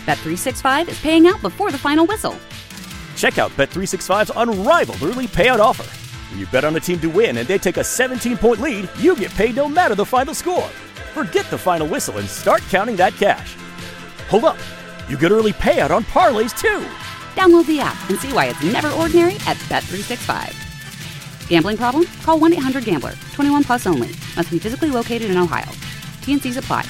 Bet365 is paying out before the final whistle. Check out Bet365's unrivaled early payout offer. When you bet on a team to win and they take a 17-point lead, you get paid no matter the final score. Forget the final whistle and start counting that cash. Hold up. You get early payout on parlays, too. Download the app and see why it's never ordinary at Bet365. Gambling problem? Call 1-800-GAMBLER. 21 plus only. Must be physically located in Ohio. T&Cs apply.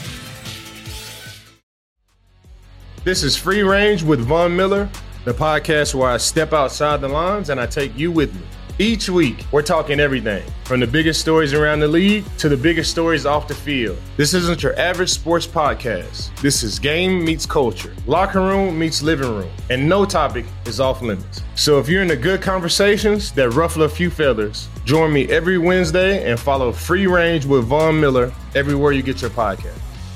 This is Free Range with Von Miller, the podcast where I step outside the lines and I take you with me. Each week, we're talking everything from the biggest stories around the league to the biggest stories off the field. This isn't your average sports podcast. This is game meets culture, locker room meets living room, and no topic is off limits. So if you're into good conversations that ruffle a few feathers, join me every Wednesday and follow Free Range with Von Miller everywhere you get your podcast.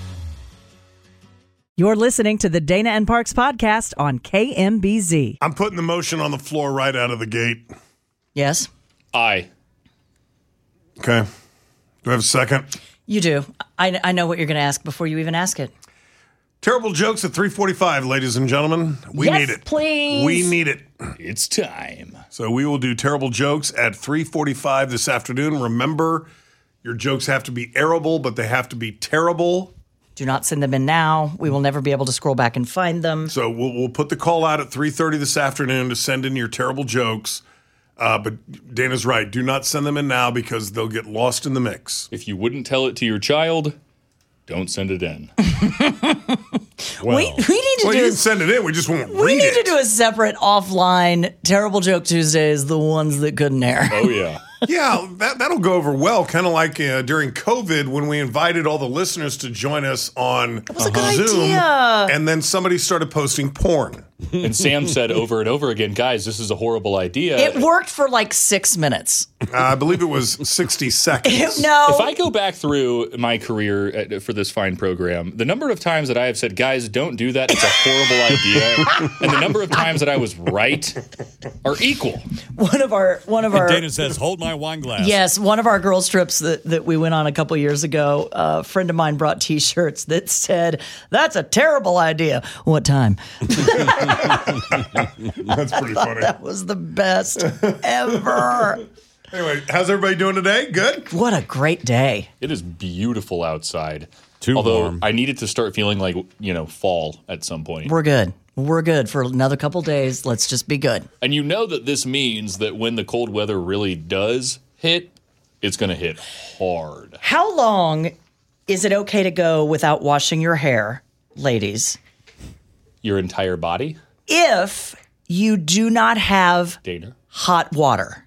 You're listening to the Dana and Parks podcast on KMBZ. I'm putting the motion on the floor right out of the gate. Yes? Aye. Okay. Do I have a second? You do. I know what you're going to ask before you even ask it. Terrible jokes at 3:45, ladies and gentlemen. We Yes, need it. please. We need it. It's time. So we will do terrible jokes at 3:45 this afternoon. Remember, your jokes have to be airable, but they have to be terrible. Do not send them in now. We will never be able to scroll back and find them. So we'll put the call out at 3:30 this afternoon to send in your terrible jokes. But Dana's right. Do not send them in now because they'll get lost in the mix. If you wouldn't tell it to your child, don't send it in. Well, we need to you do can send it in. We just won't read it. We need to do a separate offline Terrible Joke Tuesdays, the ones that couldn't air. Oh, yeah. Yeah, that'll go over well. Kind of like during COVID when we invited all the listeners to join us on was a good Zoom, idea. and then somebody started posting porn. And Sam said over and over again, guys, this is a horrible idea. It worked for like 6 minutes. I believe it was 60 seconds. No. If I go back through my career for this fine program, the number of times that I have said, guys, don't do that, it's a horrible idea, and the number of times that I was right are equal. One of our Dana says, hold my wine glass. Yes, one of our girls' trips that we went on a couple years ago, a friend of mine brought T-shirts that said, "That's a terrible idea." What time? That's pretty funny. That was the best ever. Anyway, how's everybody doing today? Good? What a great day. It is beautiful outside. Too Although warm. I needed to start feeling like, fall at some point. We're good. We're good for another couple days. Let's just be good. And you know that this means that when the cold weather really does hit, it's going to hit hard. How long is it okay to go without washing your hair, ladies, Your entire body, if you do not have Dana? hot water?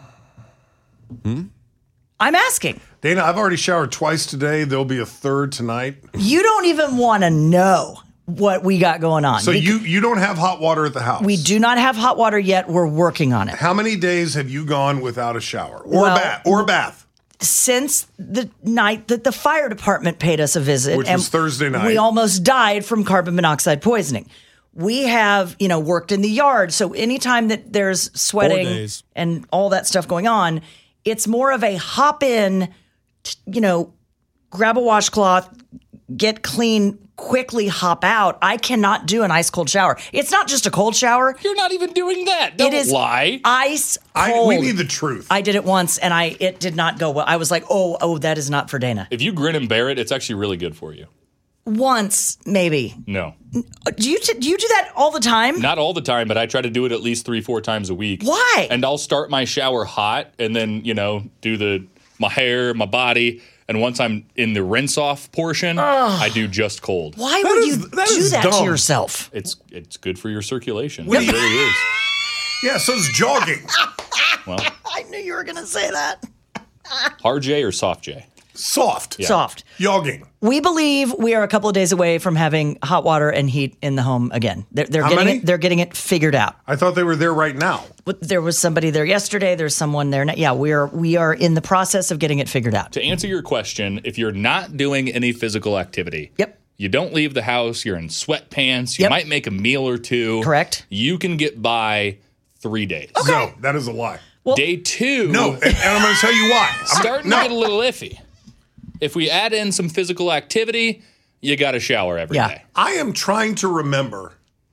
I'm asking. Dana, I've already showered twice today. There'll be a third tonight. You don't even want to know what we got going on. So you don't have hot water at the house? We do not have hot water yet. We're working on it. How many days have you gone without a shower or Well, a bath? Since the night that the fire department paid us a visit, Which was Thursday night. we almost died from carbon monoxide poisoning. We have, worked in the yard. So anytime that there's 4 sweating days. and all that stuff going on, it's more of a hop in, grab a washcloth, get clean, quickly hop out. I cannot do an ice cold shower. It's not just a cold shower. You're not even doing that. Don't It is lie. ice cold. We need the truth. I did it once, and it did not go well. I was like, oh, that is not for Dana. If you grin and bear it, it's actually really good for you. Once, maybe. No. Do you do that all the time? Not all the time, but I try to do it at least 3-4 times a week. Why? And I'll start my shower hot and then, do my hair, my body. And once I'm in the rinse off portion, I do just cold. Why would you that do is that dumb. to yourself? It's good for your circulation. What do It you- really is. Yeah, so is jogging. Well, I knew you were going to say that. hard J or soft J? Soft. Soft. Jogging. We believe we are a couple of days away from having hot water and heat in the home again. They're How getting many? it. They're getting it figured out. I thought they were there right now. But there was somebody there yesterday. There's someone there now. Yeah, we are in the process of getting it figured out. To answer your question, if you're not doing any physical activity, Yep. you don't leave the house, you're in sweatpants, you Yep. might make a meal or two. Correct. You can get by 3 days. No, that is a lie. Day 2. No, and I'm going to tell you why. Starting to get a little iffy. If we add in some physical activity, you got to shower every day. I am trying to remember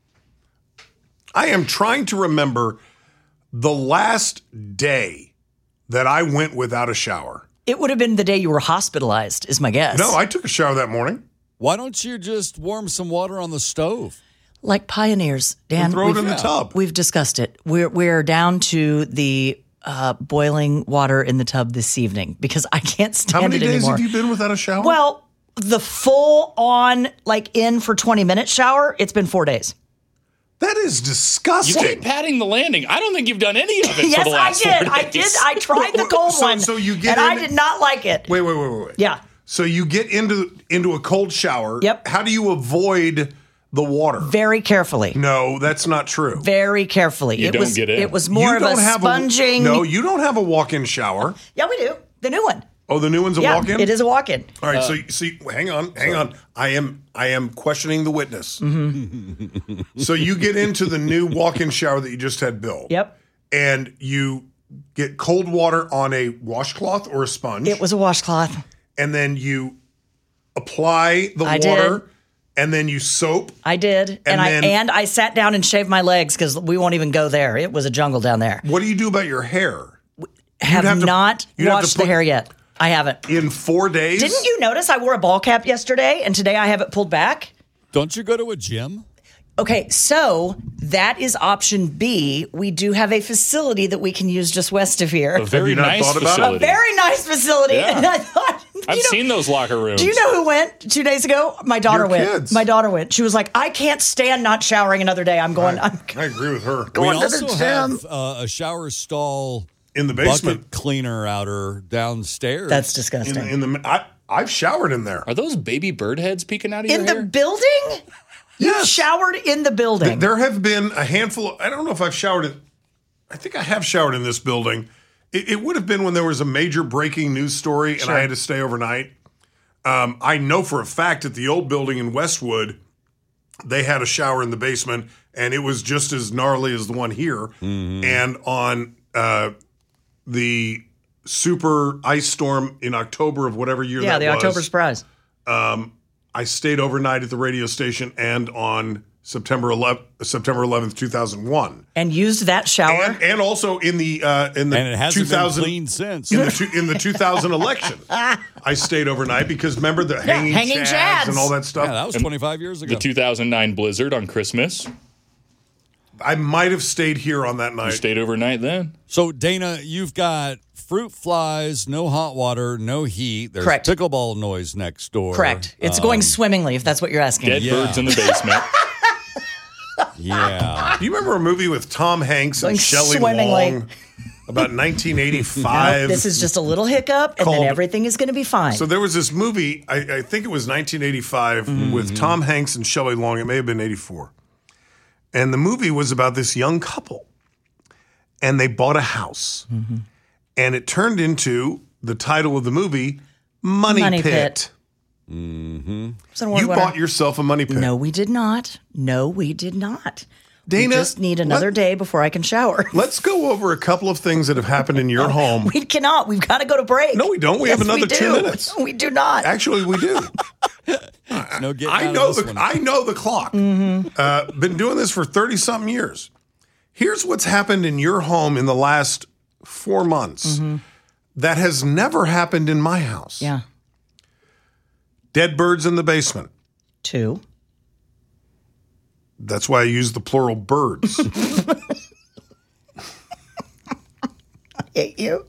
the last day that I went without a shower. It would have been the day you were hospitalized, is my guess. No, I took a shower that morning. Why don't you just warm some water on the stove? Like pioneers, Dan. And throw it in the tub. We've discussed it. We're down to the boiling water in the tub this evening because I can't stand How many it days anymore. have you been without a shower? Well, the full on, like in for 20-minute shower, it's been 4 days. that is disgusting. You keep patting the landing. I don't think you've done any of it Yes, for the last I did. 4 I days. did. I tried the cold one. So you get and in- I did not like it. Wait. Yeah. So you get into a cold shower. Yep. How do you avoid the water? Very carefully. No, that's not true. Very carefully. You it don't was, get in. It was more You of a don't have sponging. No, you don't have a walk-in shower. Yeah, we do. The new one. Oh, the new one's a Yeah, walk-in? it is a walk-in. All right, so see, hang on. I am questioning the witness. Mm-hmm. So you get into the new walk-in shower that you just had built. Yep. And you get cold water on a washcloth or a sponge. It was a washcloth. And then you apply the I water. did. And then you soap. I did. And then- I sat down and shaved my legs because we won't even go there. It was a jungle down there. What do you do about your hair? Have have to- not you'd have to washed the put- hair yet. I haven't. In 4 days? Didn't you notice I wore a ball cap yesterday and today I have it pulled back? Don't you go to a gym? Okay, so that is option B. We do have a facility that we can use just west of here. A very you not nice thought about it? facility. A very nice facility. Yeah. And I thought, I've seen those locker rooms. Do you know who went 2 days ago? My daughter Your went. kids. My daughter went. She was like, I can't stand not showering another day. I'm going. I agree with her. We Going to the also gym. have a shower stall In the basement. bucket cleaner outer downstairs. That's disgusting. I've showered in there. Are those baby bird heads peeking out of In your the hair? building? You Yes. showered in the building. There have been a handful. I don't know if I've showered in. I think I have showered in this building. It would have been when there was a major breaking news story and I had to stay overnight. I know for a fact at the old building in Westwood, they had a shower in the basement, and it was just as gnarly as the one here. And on the super ice storm in October of whatever year yeah, that the was, October surprise. I stayed overnight at the radio station and on September 11th, 2001. And used that shower. And also in the and it hasn't 2000 been clean since. in the 2000 election, I stayed overnight because remember the hanging chads chads. and all that stuff. Yeah, that was 25 years ago. The 2009 blizzard on Christmas. I might have stayed here on that You night. stayed overnight then. So, Dana, you've got fruit flies, no hot water, no heat. There's Correct. pickleball noise next door. Correct. It's going swimmingly, if that's what you're asking. Dead Yeah. birds in the basement. Yeah. Do you remember a movie with Tom Hanks and Going Shelley swimmingly. Long about 1985? This is just a little hiccup, and then Called- everything is going to be fine. So there was this movie, I think it was 1985, with Tom Hanks and Shelley Long. It may have been 84. And the movie was about this young couple. And they bought a house. And it turned into the title of the movie, Money Pit. It's an You award winner. bought yourself a money pit. No, we did not. No, we did not. Dana, we just need another day before I can shower. Let's go over a couple of things that have happened in your home. We cannot. We've got to go to break. No, we don't. We have Yes, another do. 2 minutes. We do not. Actually, we do. No getting I out know of this one. I know the clock. Been doing this for 30-something years. Here's what's happened in your home in the last 4 months that has never happened in my house. Yeah. Dead birds in the basement. 2. That's why I use the plural birds. I hate you.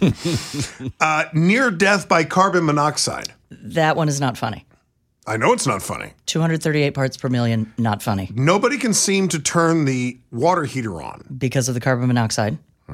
Near death by carbon monoxide. That one is not funny. I know it's not funny. 238 parts per million, not funny Nobody can seem to turn the water heater on. because of the carbon monoxide.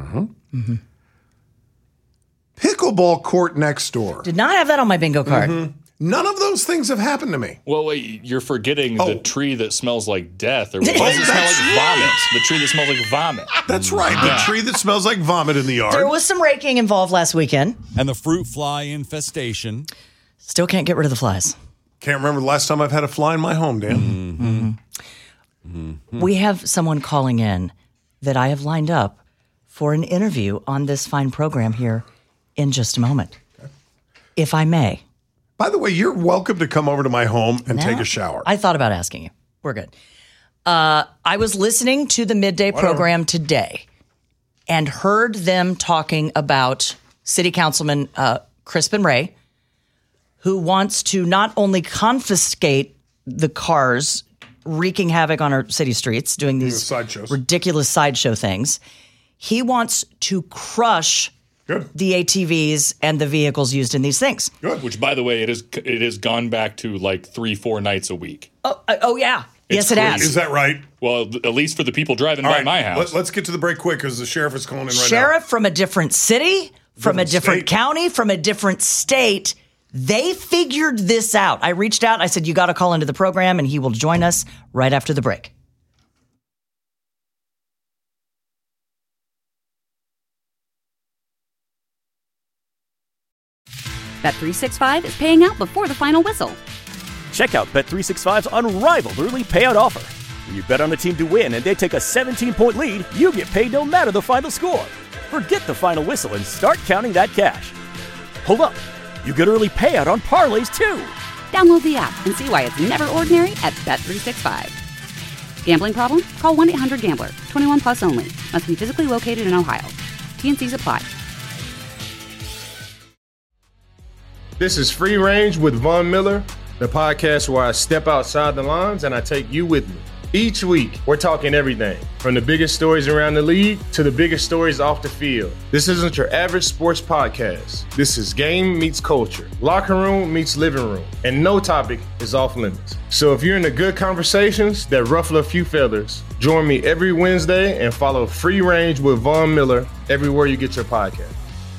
Pickleball court next door. Did not have that on my bingo card. None of those things have happened to me. Well, wait, you're forgetting Oh. the tree that smells like death. Or what does it smell like? Vomit. The tree that smells like vomit. That's right. The tree that smells like vomit in the yard. There was some raking involved last weekend. And the fruit fly infestation. Still can't get rid of the flies. Can't remember the last time I've had a fly in my home, Dan. We have someone calling in that I have lined up for an interview on this fine program here in just a moment. If I may. By the way, you're welcome to come over to my home and No? take a shower. I thought about asking you. We're good. I was listening to the midday program today and heard them talking about City Councilman Crispin Ray, who wants to not only confiscate the cars wreaking havoc on our city streets, doing these sideshows. ridiculous sideshow things, he wants to crush the ATVs and the vehicles used in these things. Good. Which, by the way, it has gone back to like 3-4 nights a week. Oh yeah. Yes, it has. Is that right? Well, at least for the people driving All by right, my house. Let's get to the break quick because the sheriff is calling in right now. Sheriff from a different city, from a different state. county, from a different state. They figured this out. I reached out. I said, you got to call into the program, and he will join us right after the break. Bet365 is paying out before the final whistle. Check out Bet365's unrivaled early payout offer. When you bet on a team to win and they take a 17-point lead, you get paid no matter the final score. Forget the final whistle and start counting that cash. Hold up. You get early payout on parlays too. Download the app and see why it's never ordinary at Bet365. Gambling problem? Call 1-800-GAMBLER. 21 plus only. Must be physically located in Ohio. T&Cs apply. This is Free Range with Von Miller, the podcast where I step outside the lines and I take you with me. Each week, we're talking everything from the biggest stories around the league to the biggest stories off the field. This isn't your average sports podcast. This is game meets culture, locker room meets living room, and no topic is off limits. So if you're into good conversations that ruffle a few feathers, join me every Wednesday and follow Free Range with Von Miller everywhere you get your podcast.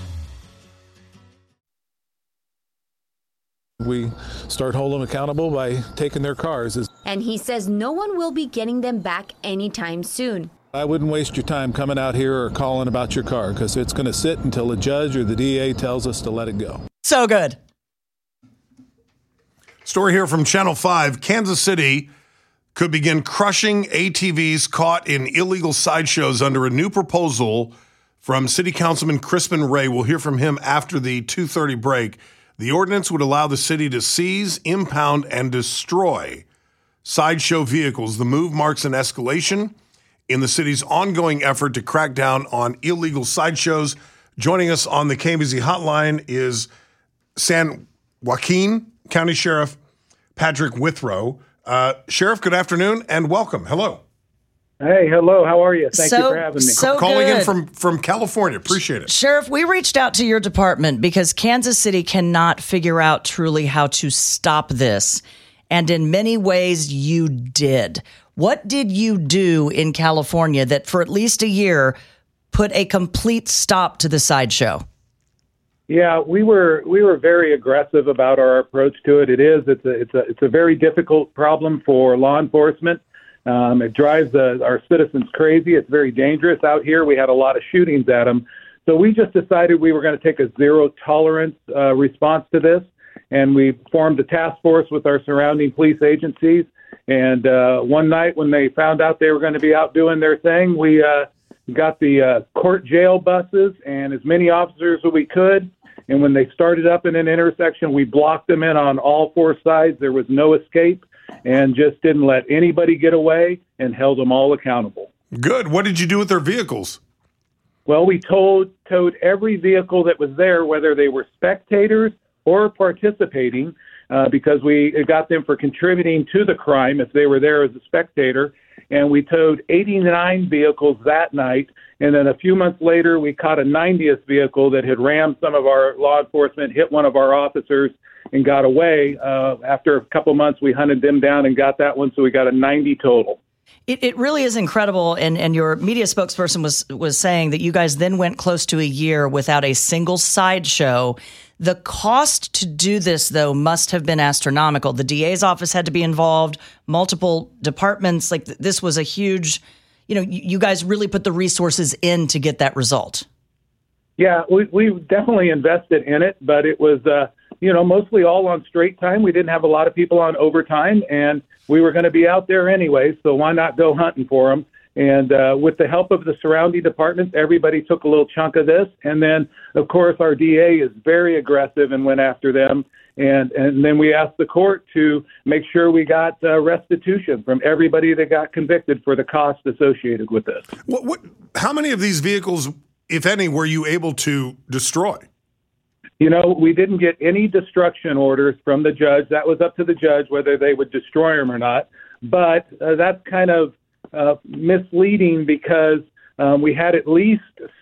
We start holding them accountable by taking their cars. And he says no one will be getting them back anytime soon. I wouldn't waste your time coming out here or calling about your car because it's going to sit until the judge or the DA tells us to let it go. So good. Story here from Channel 5. Kansas City could begin crushing ATVs caught in illegal sideshows under a new proposal from City Councilman Crispin Ray. We'll hear from him after the 2:30 break. The ordinance would allow the city to seize, impound, and destroy sideshow vehicles. The move marks an escalation in the city's ongoing effort to crack down on illegal sideshows. Joining us on the KBZ hotline is San Joaquin County Sheriff Patrick Withrow. Sheriff, good afternoon and welcome. Hello. Hey, hello. How are you? Thank you for having me. Calling in from California. Appreciate it. Sheriff, we reached out to your department because Kansas City cannot figure out truly how to stop this. And in many ways, you did. What did you do in California that for at least a year put a complete stop to the sideshow? Yeah, we were very aggressive about our approach to it. It's a very difficult problem for law enforcement. It drives our citizens crazy. It's very dangerous out here. We had a lot of shootings at them. So we just decided we were going to take a zero tolerance response to this. And we formed a task force with our surrounding police agencies. And one night when they found out they were going to be out doing their thing, we got the court jail buses and as many officers as we could. And when they started up in an intersection, we blocked them in on all four sides. There was no escape. And just didn't let anybody get away and held them all accountable. Good. What did you do with their vehicles? Well, we towed every vehicle that was there, whether they were spectators or participating, because we got them for contributing to the crime if they were there as a spectator. And we towed 89 vehicles that night. And then a few months later, we caught a 90th vehicle that had rammed some of our law enforcement, hit one of our officers, and got away. After a couple months, we hunted them down and got that one, so we got a 90 total. It really is incredible, and your media spokesperson was saying that you guys then went close to a year without a single sideshow. The cost to do this, though, must have been astronomical. The DA's office had to be involved, multiple departments. Like this was a huge, you guys really put the resources in to get that result. Yeah, we definitely invested in it, but it was mostly all on straight time. We didn't have a lot of people on overtime, and we were going to be out there anyway, so why not go hunting for them? And with the help of the surrounding departments, everybody took a little chunk of this. And then, of course, our DA is very aggressive and went after them. And then we asked the court to make sure we got restitution from everybody that got convicted for the cost associated with this. How many of these vehicles, if any, were you able to destroy? You know, we didn't get any destruction orders from the judge. That was up to the judge whether they would destroy them or not. But that's kind of misleading because we had at least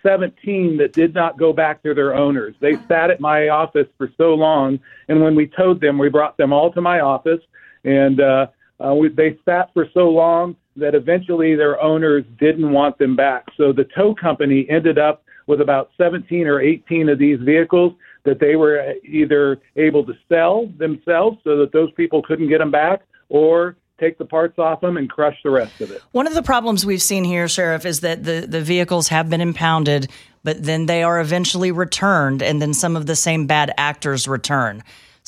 17 that did not go back to their owners. They sat at my office for so long, and when we towed them, we brought them all to my office, and they sat for so long that eventually their owners didn't want them back. So the tow company ended up with about 17 or 18 of these vehicles that they were either able to sell themselves so that those people couldn't get them back, or take the parts off them and crush the rest of it. One of the problems we've seen here, Sheriff, is that the vehicles have been impounded, but then they are eventually returned, and then some of the same bad actors return.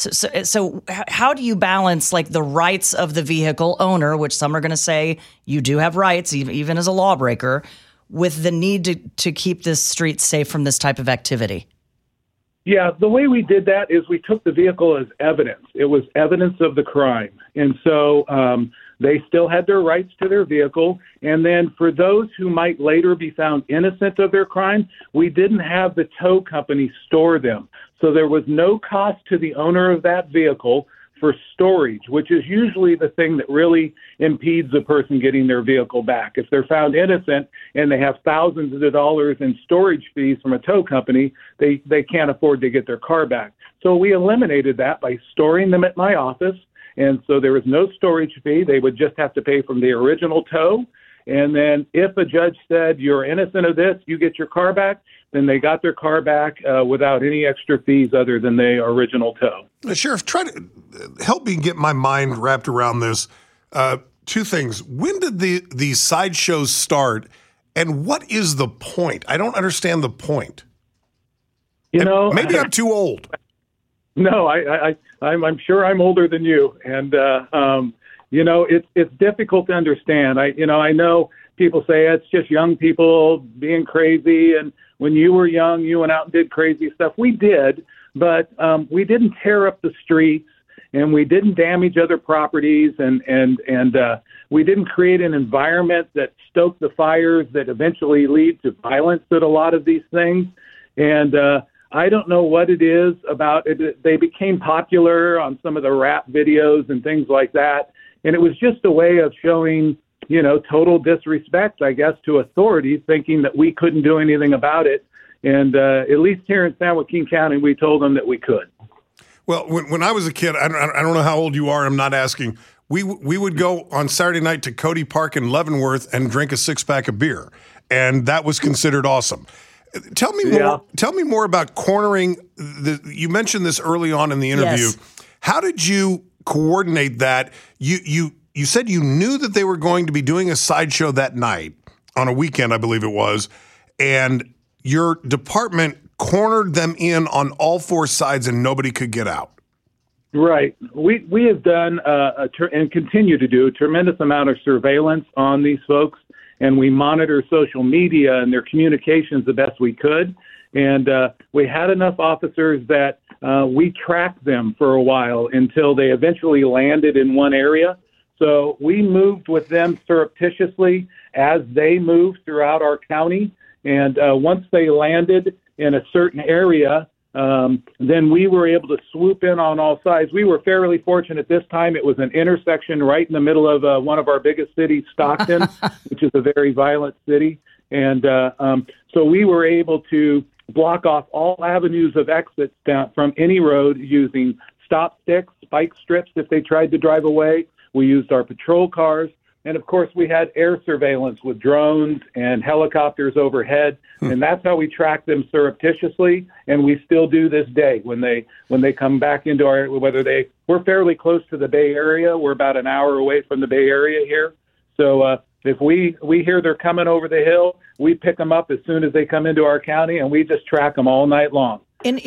So how do you balance like the rights of the vehicle owner, which some are going to say you do have rights, even as a lawbreaker, with the need to keep this street safe from this type of activity? Yeah, the way we did that is we took the vehicle as evidence. It was evidence of the crime. And so they still had their rights to their vehicle. And then for those who might later be found innocent of their crime, we didn't have the tow company store them. So there was no cost to the owner of that vehicle for storage, which is usually the thing that really impedes a person getting their vehicle back. If they're found innocent and they have thousands of dollars in storage fees from a tow company, they can't afford to get their car back. So we eliminated that by storing them at my office. And so there was no storage fee. They would just have to pay from the original tow. And then if a judge said, you're innocent of this, you get your car back, then they got their car back without any extra fees other than the original tow. Sheriff, try to help me get my mind wrapped around this. Two things. When did these sideshows start, and what is the point? I don't understand the point. Maybe I'm too old. No, I'm sure I'm older than you. And, it's difficult to understand. I know people say it's just young people being crazy. And when you were young, you went out and did crazy stuff. We did, but we didn't tear up the streets, and we didn't damage other properties, and we didn't create an environment that stoked the fires that eventually lead to violence at a lot of these things. And I don't know what it is about it. They became popular on some of the rap videos and things like that. And it was just a way of showing, total disrespect, I guess, to authorities, thinking that we couldn't do anything about it. And at least here in San Joaquin County, we told them that we could. Well, when I was a kid, I don't know how old you are. I'm not asking. We would go on Saturday night to Cody Park in Leavenworth and drink a 6-pack of beer, and that was considered awesome. Tell me more. Yeah. Tell me more about cornering. You mentioned this early on in the interview. Yes. How did you coordinate that? You said you knew that they were going to be doing a sideshow that night on a weekend, I believe it was, and your department cornered them in on all four sides and nobody could get out. Right. We have done and continue to do a tremendous amount of surveillance on these folks, and we monitor social media and their communications the best we could. And we had enough officers that we tracked them for a while until they eventually landed in one area. So we moved with them surreptitiously as they moved throughout our county. And once they landed in a certain area, then we were able to swoop in on all sides. We were fairly fortunate this time. It was an intersection right in the middle of one of our biggest cities, Stockton, which is a very violent city. And so we were able to block off all avenues of exits down from any road using stop sticks, spike strips if they tried to drive away. We used our patrol cars. And, of course, we had air surveillance with drones and helicopters overhead, and that's how we tracked them surreptitiously, and we still do this day when they come back into our – we're fairly close to the Bay Area. We're about an hour away from the Bay Area here. So if we hear they're coming over the hill, we pick them up as soon as they come into our county, and we just track them all night long.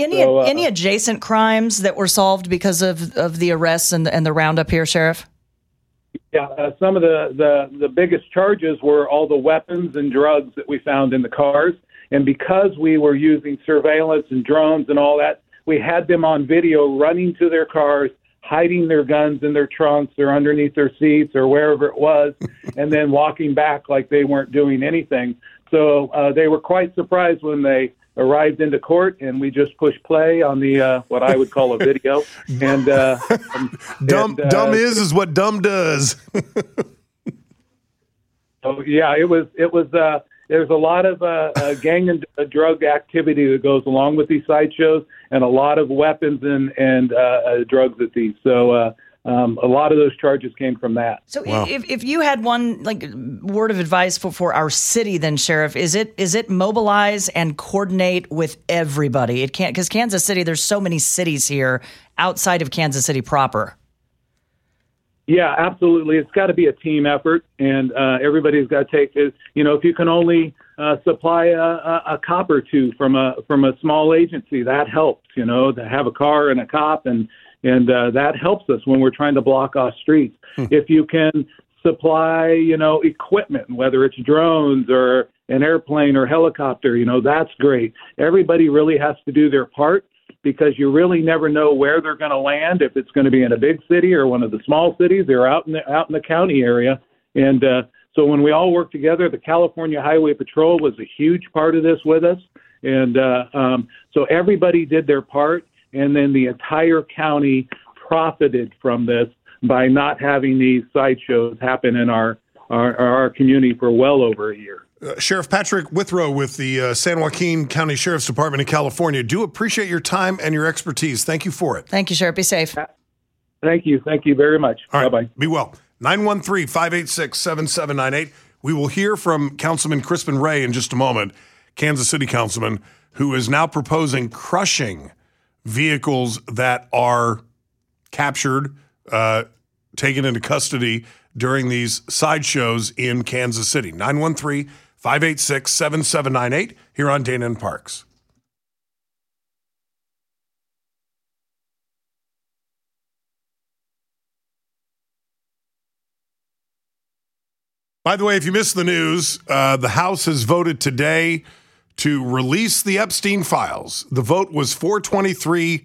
Any adjacent crimes that were solved because of the arrests and the roundup here, Sheriff? Yeah, some of the biggest charges were all the weapons and drugs that we found in the cars. And because we were using surveillance and drones and all that, we had them on video running to their cars, hiding their guns in their trunks or underneath their seats or wherever it was, and then walking back like they weren't doing anything. So they were quite surprised when they arrived into court, and we just pushed play on the what I would call a video. And dumb is what dumb does. So yeah, it was. There's a lot of gang and drug activity that goes along with these sideshows, and a lot of weapons and drugs at these. So a lot of those charges came from that. So if you had one word of advice for our city, then Sheriff, is it mobilize and coordinate with everybody? It can't, because Kansas City, there's so many cities here outside of Kansas City proper. Yeah, absolutely. It's got to be a team effort, and everybody's got to take it. You know, if you can only supply a cop or two from a small agency, that helps. You know, to have a car and a cop, and that helps us when we're trying to block off streets. If you can supply, equipment, whether it's drones or an airplane or helicopter, that's great. Everybody really has to do their part, because you really never know where they're going to land, if it's going to be in a big city or one of the small cities or out in the county area. And so when we all work together, the California Highway Patrol was a huge part of this with us. And so everybody did their part, and then the entire county profited from this by not having these sideshows happen in our community for well over a year. Sheriff Patrick Withrow with the San Joaquin County Sheriff's Department in California. Do appreciate your time and your expertise. Thank you for it. Thank you, Sheriff. Be safe. Thank you. Thank you very much. All right. Bye-bye. Be well. 913-586-7798. We will hear from Councilman Crispin Ray in just a moment, Kansas City councilman, who is now proposing crushing vehicles that are captured, taken into custody during these sideshows in Kansas City. 913-586-7798 here on Dana and Parks. By the way, if you missed the news, the House has voted today to release the Epstein files. The vote was 423-1.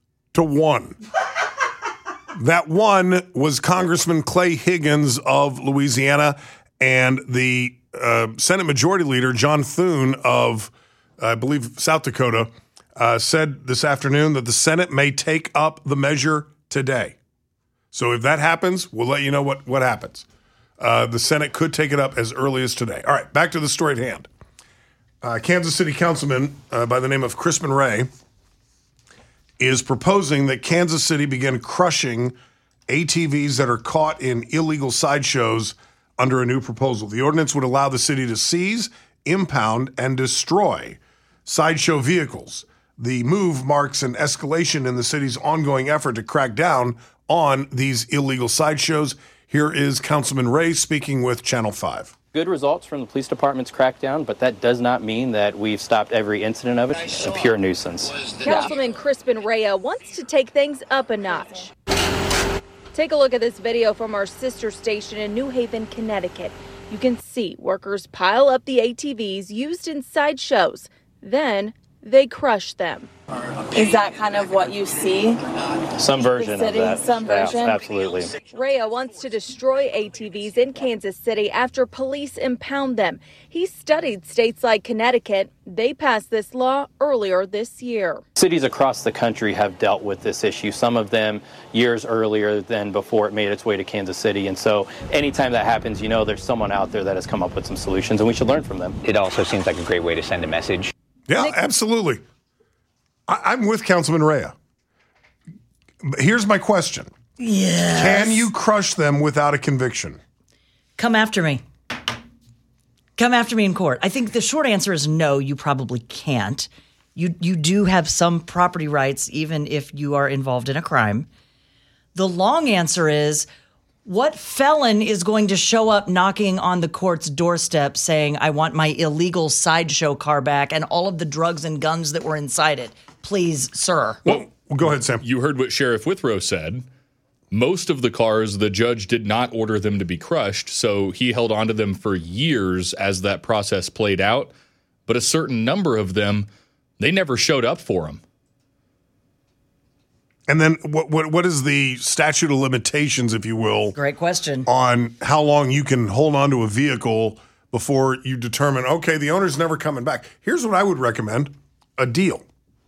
That one was Congressman Clay Higgins of Louisiana, and the Senate Majority Leader, John Thune of, I believe, South Dakota, said this afternoon that the Senate may take up the measure today. So if that happens, we'll let you know what happens. The Senate could take it up as early as today. All right, back to the story at hand. Kansas City Councilman by the name of Crispin Ray is proposing that Kansas City begin crushing ATVs that are caught in illegal sideshows under a new proposal. The ordinance would allow the city to seize, impound, and destroy sideshow vehicles. The move marks an escalation in the city's ongoing effort to crack down on these illegal sideshows. Here is Councilman Ray speaking with Channel 5. Good results from the police department's crackdown, but that does not mean that we've stopped every incident of it. It's a pure nuisance. Councilman Crispin Ray wants to take things up a notch. Take a look at this video from our sister station in New Haven, Connecticut. You can see workers pile up the ATVs used in sideshows. Then they crush them. Is that kind of what you see? Some version of that. Some version? Yeah, absolutely. Ray wants to destroy ATVs in Kansas City after police impound them. He studied states like Connecticut. They passed this law earlier this year. Cities across the country have dealt with this issue, some of them years earlier than before it made its way to Kansas City. And so anytime that happens, there's someone out there that has come up with some solutions, and we should learn from them. It also seems like a great way to send a message. Yeah, absolutely. I'm with Councilman Ray. Here's my question. Yes. Can you crush them without a conviction? Come after me. Come after me in court. I think the short answer is no, you probably can't. You do have some property rights, even if you are involved in a crime. The long answer is, what felon is going to show up knocking on the court's doorstep saying, I want my illegal sideshow car back and all of the drugs and guns that were inside it? Please, sir. Well, go ahead, Sam. You heard what Sheriff Withrow said. Most of the cars, the judge did not order them to be crushed, so he held onto them for years as that process played out. But a certain number of them, they never showed up for him. And then what is the statute of limitations, if you will? Great question. On how long you can hold on to a vehicle before you determine, okay, the owner's never coming back. Here's what I would recommend, a deal.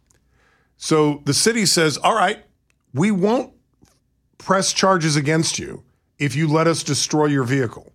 So the city says, all right, we won't press charges against you if you let us destroy your vehicle.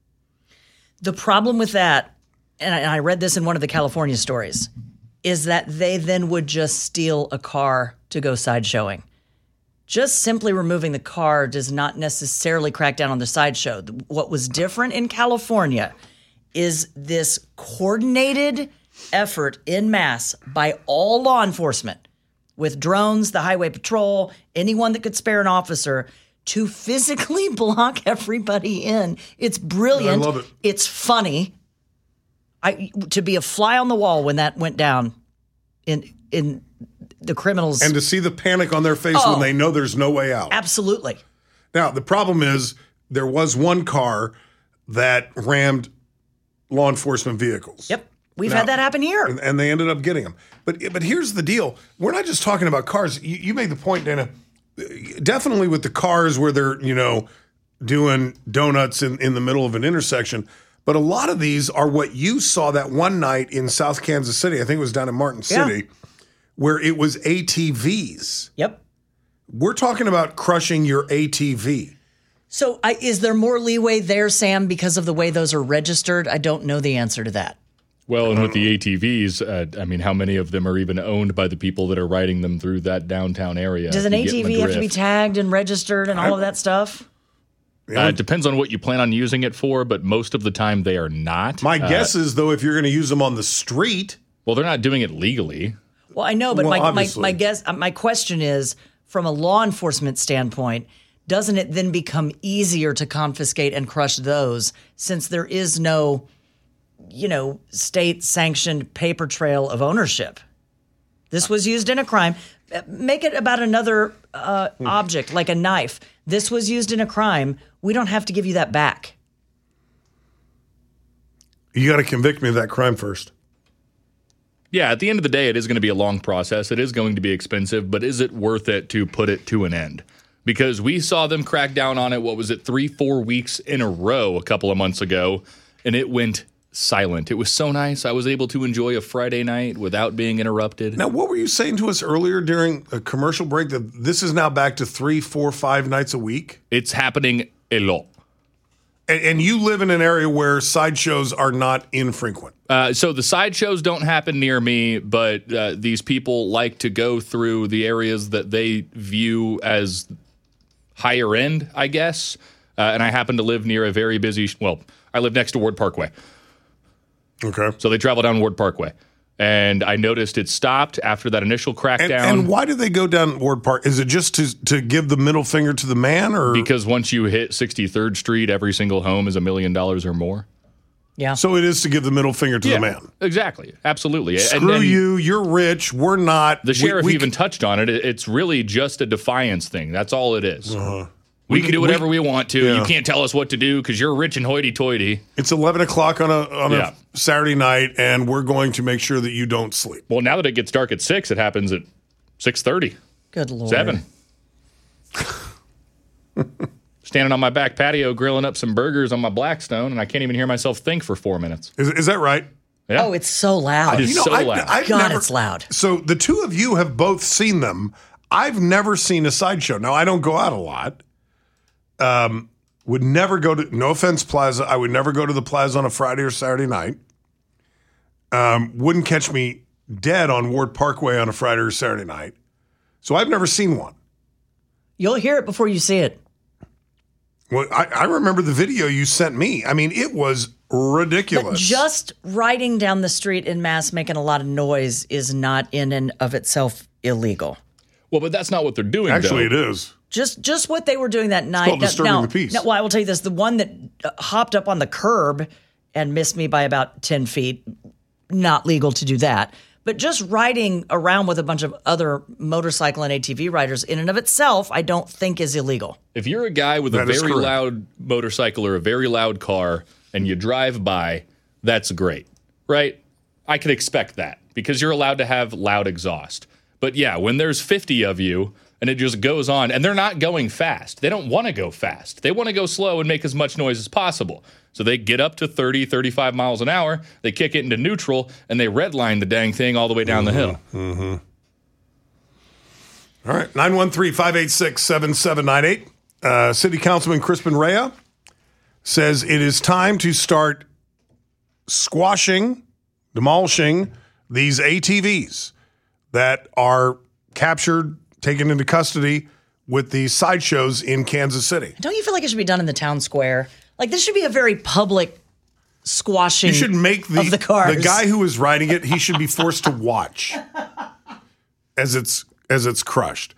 The problem with that, and I read this in one of the California stories, is that they then would just steal a car to go sideshowing. Just simply removing the car does not necessarily crack down on the sideshow. What was different in California is this coordinated effort en masse by all law enforcement with drones, the highway patrol, anyone that could spare an officer to physically block everybody in. It's brilliant. I love it. It's funny. To be a fly on the wall when that went down in the criminals. And to see the panic on their face when they know there's no way out. Absolutely. Now, the problem is there was one car that rammed law enforcement vehicles. Yep. We've had that happen here. And they ended up getting them. But here's the deal. We're not just talking about cars. You made the point, Dana. Definitely with the cars where they're, doing donuts in the middle of an intersection. But a lot of these are what you saw that one night in South Kansas City. I think it was down in Martin City, where it was ATVs. Yep. We're talking about crushing your ATV. So is there more leeway there, Sam, because of the way those are registered? I don't know the answer to that. Well, and with the ATVs, how many of them are even owned by the people that are riding them through that downtown area? Does an ATV have to be tagged and registered and all of that stuff? It depends on what you plan on using it for, but most of the time they are not. My guess is, though, if you're going to use them on the street. Well, they're not doing it legally. Well, I know, but my question is, from a law enforcement standpoint, doesn't it then become easier to confiscate and crush those since there is no, state-sanctioned paper trail of ownership? This was used in a crime. Make it about another object, like a knife. This was used in a crime. We don't have to give you that back. You got to convict me of that crime first. Yeah, at the end of the day, it is going to be a long process. It is going to be expensive, but is it worth it to put it to an end? Because we saw them crack down on it, 3-4 weeks in a row a couple of months ago, and it went silent. It was so nice. I was able to enjoy a Friday night without being interrupted. Now, what were you saying to us earlier during a commercial break that this is now back to 3, 4, 5 nights a week? It's happening a lot. And you live in an area where sideshows are not infrequent. So the sideshows don't happen near me, but these people like to go through the areas that they view as higher end, I guess. And I happen to live near a very busy, I live next to Ward Parkway. Okay. So they travel down Ward Parkway. And I noticed it stopped after that initial crackdown. And why do they go down Ward Park? Is it just to give the middle finger to the man? Or because once you hit 63rd Street, every single home is $1 million or more. Yeah. So it is to give the middle finger to the man. Exactly. Absolutely. Screw you. You're rich. We're not. The sheriff even touched on it. It's really just a defiance thing. That's all it is. Uh-huh. We can do whatever we want to. Yeah. You can't tell us what to do because you're rich and hoity-toity. It's 11 o'clock on a Saturday night, and we're going to make sure that you don't sleep. Well, now that it gets dark at 6, it happens at 6:30. Good Lord. 7. Standing on my back patio grilling up some burgers on my Blackstone, and I can't even hear myself think for 4 minutes. Is that right? Yeah. Oh, it's so loud. It is so loud. It's loud. So the two of you have both seen them. I've never seen a sideshow. Now, I don't go out a lot. Would never go to, no offense, Plaza. I would never go to the Plaza on a Friday or Saturday night. Wouldn't catch me dead on Ward Parkway on a Friday or Saturday night. So I've never seen one. You'll hear it before you see it. Well, I remember the video you sent me. I mean, it was ridiculous. But just riding down the street en masse making a lot of noise is not in and of itself illegal. Well, but that's not what they're doing, Actually, it is. Just what they were doing that night. It's called disturbing the peace. Well, I will tell you this. The one that hopped up on the curb and missed me by about 10 feet, not legal to do that. But just riding around with a bunch of other motorcycle and ATV riders in and of itself, I don't think is illegal. If you're a guy with a very loud motorcycle or a very loud car and you drive by, that's great, right? I could expect that because you're allowed to have loud exhaust. But yeah, when there's 50 of you and it just goes on, and they're not going fast. They don't want to go fast. They want to go slow and make as much noise as possible. So they get up to 30, 35 miles an hour, they kick it into neutral, and they redline the dang thing all the way down the hill. Mm-hmm. All right, 913-586-7798. City Councilman Crispin Rea says it is time to start demolishing these ATVs that are captured, taken into custody with these sideshows in Kansas City. Don't you feel like it should be done in the town square? Like, this should be a very public squashing You should make of the cars. The guy who is riding it, he should be forced to watch as it's crushed.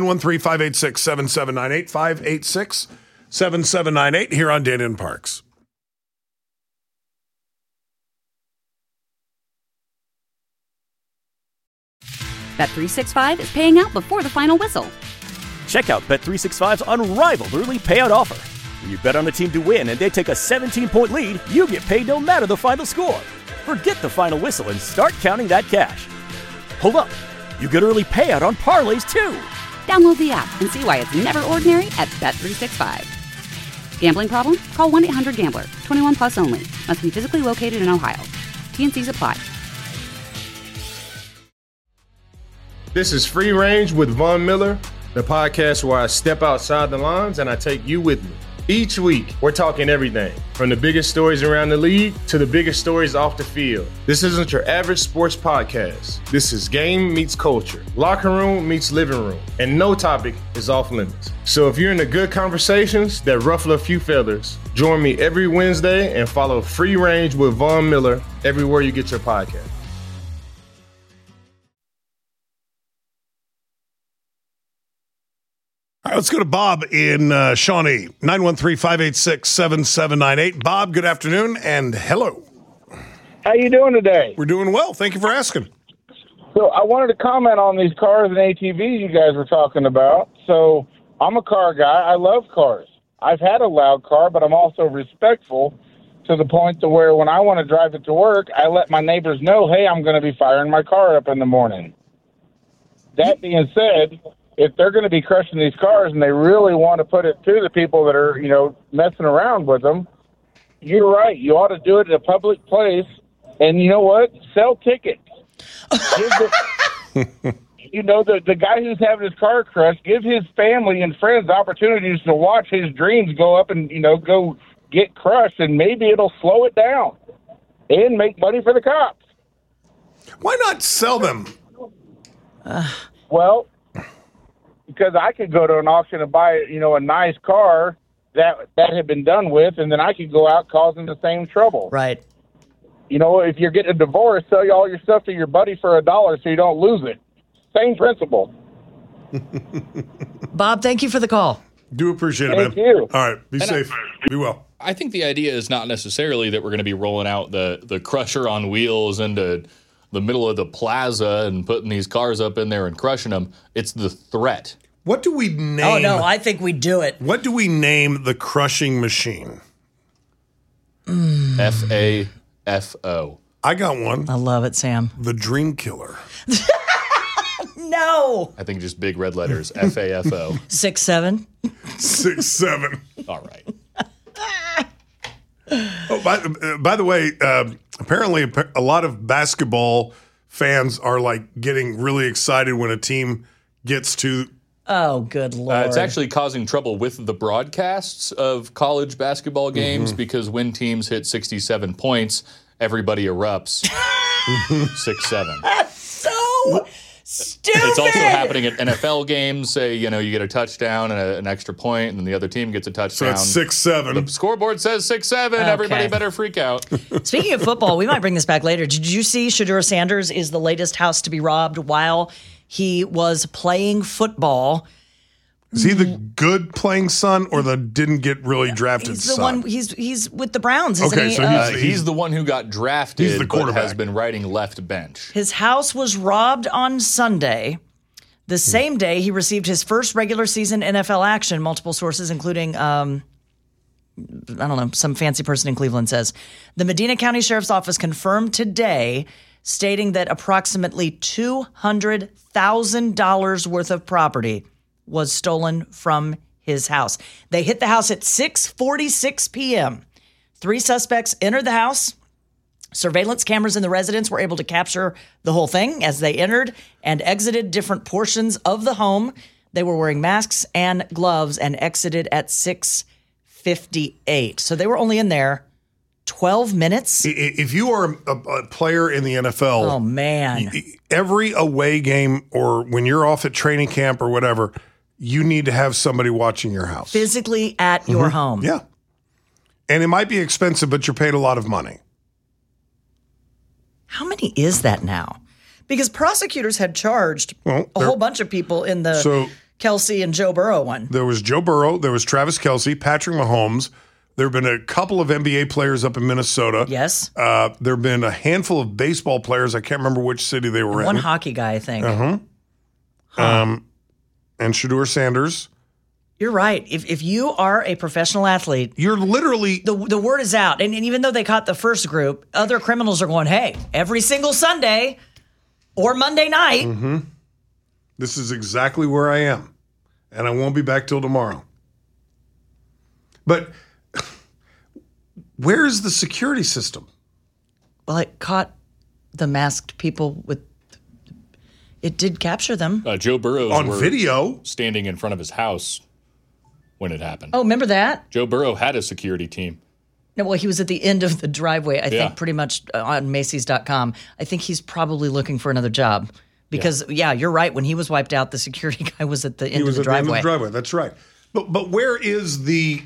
913-586-7798, 586-7798 here on Dana and Parks. Bet365 is paying out before the final whistle. Check out Bet365's unrivaled early payout offer. When you bet on a team to win and they take a 17-point lead, you get paid no matter the final score. Forget the final whistle and start counting that cash. Hold up. You get early payout on parlays, too. Download the app and see why it's never ordinary at Bet365. Gambling problem? Call 1-800-GAMBLER. 21 plus only. Must be physically located in Ohio. T&Cs apply. This is Free Range with Von Miller, the podcast where I step outside the lines and I take you with me. Each week, we're talking everything from the biggest stories around the league to the biggest stories off the field. This isn't your average sports podcast. This is game meets culture, locker room meets living room, and no topic is off limits. So if you're into good conversations that ruffle a few feathers, join me every Wednesday and follow Free Range with Von Miller everywhere you get your podcast. All right, let's go to Bob in Shawnee, 913-586-7798. Bob, good afternoon and hello. How you doing today? We're doing well. Thank you for asking. So I wanted to comment on these cars and ATVs you guys were talking about. So I'm a car guy. I love cars. I've had a loud car, but I'm also respectful to the point to where when I want to drive it to work, I let my neighbors know, hey, I'm going to be firing my car up in the morning. That being said, if they're going to be crushing these cars and they really want to put it to the people that are, messing around with them, you're right. You ought to do it at a public place. And you know what? Sell tickets. The guy who's having his car crushed, give his family and friends opportunities to watch his dreams go up and, go get crushed, and maybe it'll slow it down and make money for the cops. Why not sell them? Well, because I could go to an auction and buy, a nice car that had been done with, and then I could go out causing the same trouble. Right. If you're getting a divorce, sell all your stuff to your buddy for $1 so you don't lose it. Same principle. Bob, thank you for the call. Do appreciate it, man. Thank you. All right. Be safe. Be well. I think the idea is not necessarily that we're going to be rolling out the crusher on wheels into the middle of the plaza and putting these cars up in there and crushing them. It's the threat. What do we name? Oh, no, I think we do it. What do we name the crushing machine? FAFO. I got one. I love it, Sam. The Dream Killer. No. I think just big red letters, FAFO. 6'7". 6'7". All right. Oh, by the way, apparently a lot of basketball fans are getting really excited when a team gets to. Oh, good Lord. It's actually causing trouble with the broadcasts of college basketball games because when teams hit 67 points, everybody erupts. 6-7. That's so stupid. It's also happening at NFL games. Say, you get a touchdown and an extra point, and then the other team gets a touchdown. So it's 6-7. The scoreboard says 6-7. Okay. Everybody better freak out. Speaking of football, we might bring this back later. Did you see Shedeur Sanders is the latest house to be robbed while he was playing football? Is he the good playing son or the didn't get really drafted He's the son? one. He's with the Browns, isn't Okay, he? so he's the one who got drafted, He's the but quarterback. has been riding left bench. His house was robbed on Sunday. The same day he received his first regular season NFL action. Multiple sources, including I don't know, some fancy person in Cleveland says the Medina County Sheriff's Office confirmed today, stating that approximately $200,000 worth of property was stolen from his house. They hit the house at 6:46 p.m. 3 suspects entered the house. Surveillance cameras in the residence were able to capture the whole thing as they entered and exited different portions of the home. They were wearing masks and gloves and exited at 6:58. So they were only in there 12 minutes. If you are a player in the NFL, oh man, every away game or when you're off at training camp or whatever, you need to have somebody watching your house. Physically at your home. Yeah. And it might be expensive, but you're paid a lot of money. How many is that now? Because prosecutors had charged a whole bunch of people in the Kelsey and Joe Burrow one. There was Joe Burrow, there was Travis Kelsey, Patrick Mahomes. There have been a couple of NBA players up in Minnesota. Yes. There have been a handful of baseball players. I can't remember which city they were in. One hockey guy, I think. And Shedeur Sanders. You're right. If you are a professional athlete, you're literally the word is out. And even though they caught the first group, other criminals are going, hey, every single Sunday or Monday night. This is exactly where I am. And I won't be back till tomorrow. But where is the security system? Well, it caught the masked people with. It did capture them. Joe Burrow on video standing in front of his house when it happened. Oh, remember that? Joe Burrow had a security team. No, well, he was at the end of the driveway, I Yeah. think, pretty much on Macy's.com. I think he's probably looking for another job because, yeah, you're right. When he was wiped out, the security guy was at the end of the driveway. He was at the end of the driveway. That's right. But where is the,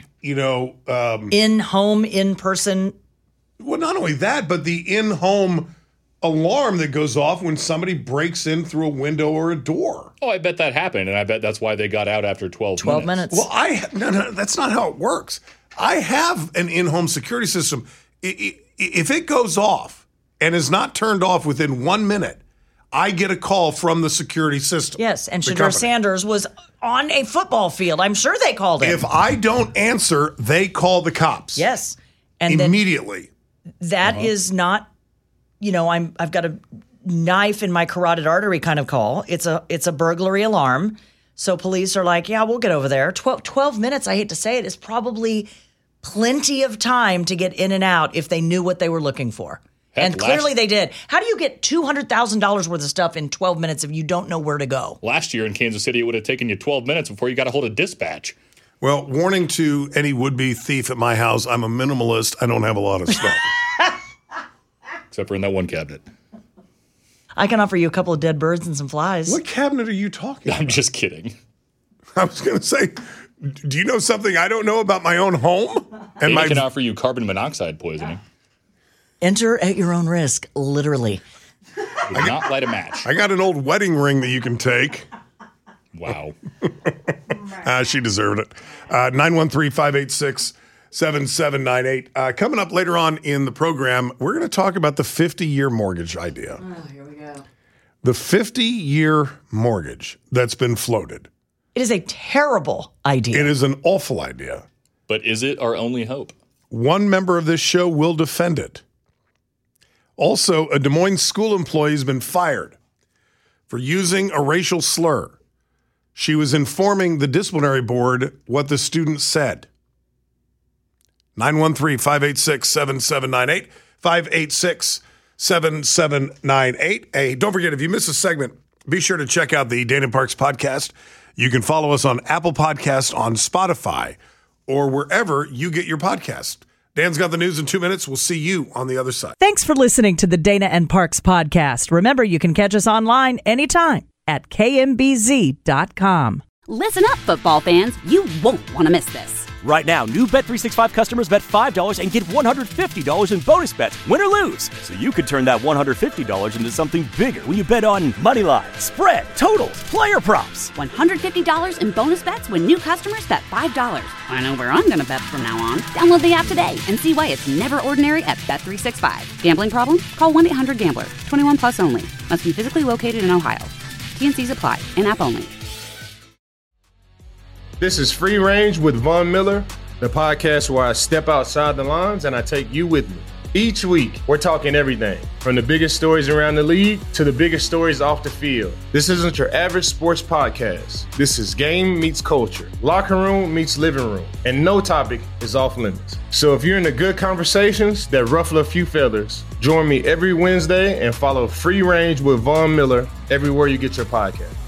in-home, in-person? Well, not only that, but the in-home alarm that goes off when somebody breaks in through a window or a door. Oh, I bet that happened, and I bet that's why they got out after 12 minutes. Well, no, that's not how it works. I have an in-home security system. If it goes off and is not turned off within 1 minute, I get a call from the security system. Yes, and the Shedeur company. Sanders was on a football field. I'm sure they called him. If I don't answer, they call the cops. Yes. And immediately. That is not, I've got a knife in my carotid artery kind of call. It's a burglary alarm. So police are like, yeah, we'll get over there. 12 minutes, I hate to say it, is probably plenty of time to get in and out if they knew what they were looking for. And clearly they did. How do you get $200,000 worth of stuff in 12 minutes if you don't know where to go? Last year in Kansas City, it would have taken you 12 minutes before you got a hold of dispatch. Well, warning to any would-be thief at my house, I'm a minimalist. I don't have a lot of stuff. Except for in that one cabinet. I can offer you a couple of dead birds and some flies. What cabinet are you talking about? I'm just kidding. I was going to say, do you know something I don't know about my own home? And I can offer you carbon monoxide poisoning. Enter at your own risk, literally. Do not light a match. I got an old wedding ring that you can take. Wow. She deserved it. 913-586-7798. Coming up later on in the program, we're going to talk about the 50-year mortgage idea. Oh, here we go. The 50-year mortgage that's been floated. It is a terrible idea. It is an awful idea. But is it our only hope? One member of this show will defend it. Also, a Des Moines school employee has been fired for using a racial slur. She was informing the disciplinary board what the student said. 913-586-7798, 586-7798. Hey, don't forget, if you miss a segment, be sure to check out the Dana Parks podcast. You can follow us on Apple Podcasts, on Spotify, or wherever you get your podcast. Dan's got the news in 2 minutes. We'll see you on the other side. Thanks for listening to the Dana and Parks podcast. Remember, you can catch us online anytime at kmbz.com. Listen up, football fans. You won't want to miss this. Right now, new Bet365 customers bet $5 and get $150 in bonus bets, win or lose. So you could turn that $150 into something bigger when you bet on moneyline, spread, totals, player props. $150 in bonus bets when new customers bet $5. I know where I'm going to bet from now on. Download the app today and see why it's never ordinary at Bet365. Gambling problem? Call 1-800-GAMBLER. 21 plus only. Must be physically located in Ohio. T&Cs apply. In-app only. This is Free Range with Von Miller, the podcast where I step outside the lines and I take you with me. Each week, we're talking everything from the biggest stories around the league to the biggest stories off the field. This isn't your average sports podcast. This is game meets culture, locker room meets living room, and no topic is off limits. So if you're into good conversations that ruffle a few feathers, join me every Wednesday and follow Free Range with Von Miller everywhere you get your podcast.